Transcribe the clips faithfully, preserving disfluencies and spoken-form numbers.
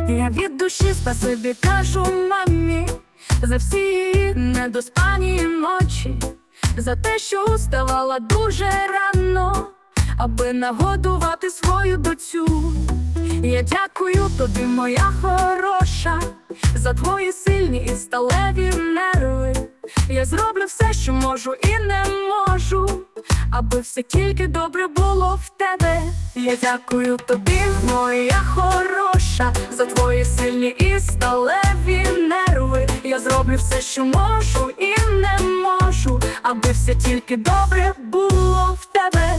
Я від душі спасибі кажу мамі за всі її недоспані ночі, за те, що уставала дуже рано, аби нагодувати свою доцю. Я дякую тобі, моя хороша, за твої сильні і сталеві нерви. Я зроблю все, що можу і не можу, аби все тільки добре було в тебе. Я дякую тобі, моя хороша, за твої сильні і сталеві нерви. Я зроблю все, що можу і не можу, аби все тільки добре було в тебе.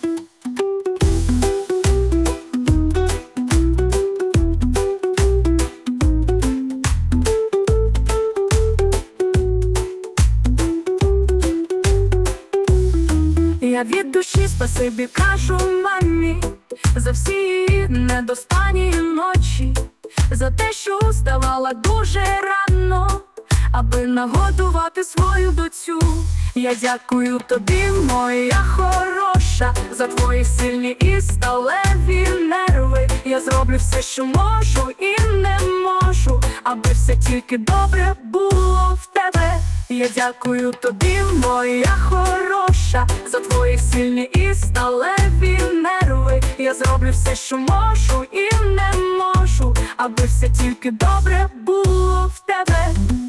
Я від душі спасибі кажу мамі за всі її недоспані ночі, за те, що уставала дуже рано, аби нагодувати свою доцю. Я дякую тобі, моя хороша, за твої сильні і сталеві нерви. Я зроблю все, що можу і не можу, аби все тільки добре було в тебе. Я дякую тобі, моя хороша, за твої сильні і сталеві нерви. Я зроблю все, що можу і не можу, аби все тільки добре було в тебе.